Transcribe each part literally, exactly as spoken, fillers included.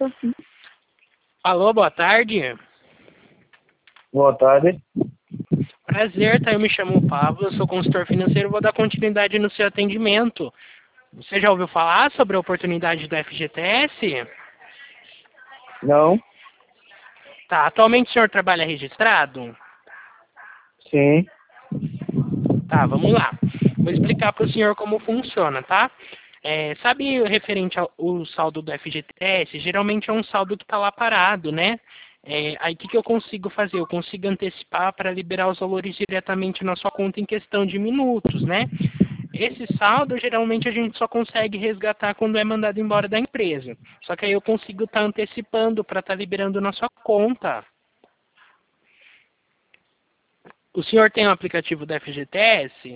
tô sim. Alô, boa tarde. Boa tarde. Prazer, tá? Eu me chamo Pablo, eu sou consultor financeiro, vou dar continuidade no seu atendimento. Você já ouviu falar sobre a oportunidade do F G T S? Não? Tá, atualmente o senhor trabalha registrado? Sim. Tá, vamos lá. Vou explicar para o senhor como funciona, tá? É, sabe, referente ao o saldo do F G T S, geralmente é um saldo que está lá parado, né? É, aí o que, que eu consigo fazer? Eu consigo antecipar para liberar os valores diretamente na sua conta em questão de minutos, né? Esse saldo, geralmente, a gente só consegue resgatar quando é mandado embora da empresa. Só que aí eu consigo estar antecipando para estar liberando na sua conta. O senhor tem o aplicativo do F G T S?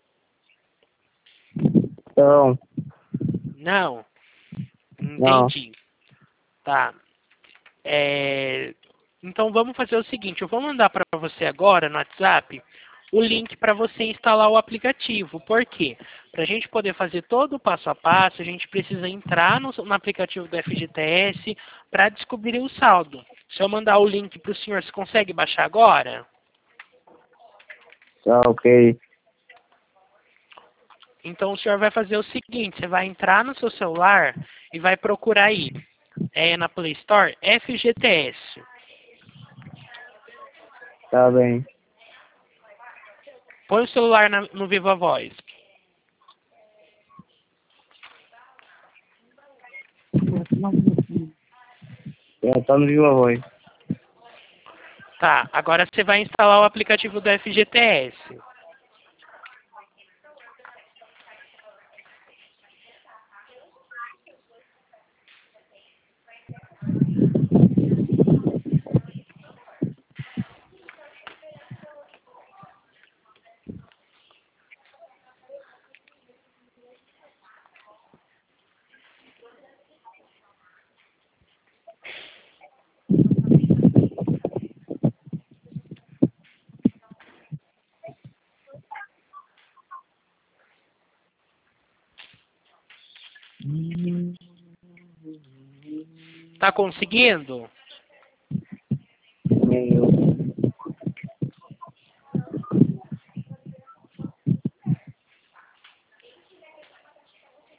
Não. Não? Não. Entendi. Tá. É, Então vamos fazer o seguinte, eu vou mandar para você agora no WhatsApp o link para você instalar o aplicativo. Por quê? Para a gente poder fazer todo o passo a passo, a gente precisa entrar no, no aplicativo do F G T S para descobrir o saldo. Se eu mandar o link para o senhor, você consegue baixar agora? Tá, ok. Então o senhor vai fazer o seguinte, você vai entrar no seu celular e vai procurar aí, é, na Play Store, F G T S. Tá bem. Põe o celular na- no Viva Voz. Já tá no Viva Voz. Tá, agora você vai instalar o aplicativo do F G T S. Tá conseguindo?